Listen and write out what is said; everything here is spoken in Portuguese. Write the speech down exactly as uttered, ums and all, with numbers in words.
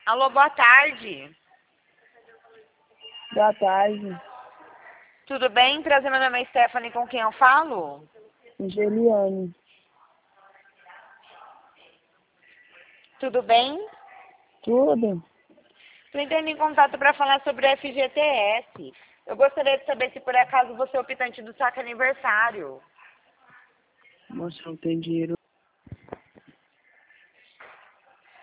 Alô, boa tarde. Boa tarde. Tudo bem? Prazer, meu nome é Stephanie, com quem eu falo? Angeliane. Tudo bem? Tudo? Estou entrando em contato para falar sobre o F G T S. Eu gostaria de saber se por acaso você é optante do saque aniversário. Moça, não tem dinheiro.